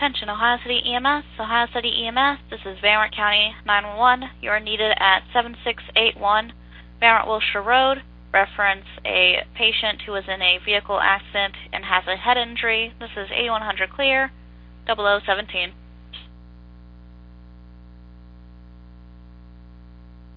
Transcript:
Attention Ohio City EMS. Ohio City EMS, this is Van Wert County 911. You are needed at 7681 Van Wert Wilshire Road. Reference a patient who was in a vehicle accident and has a head injury. This is 8100 clear, 0017.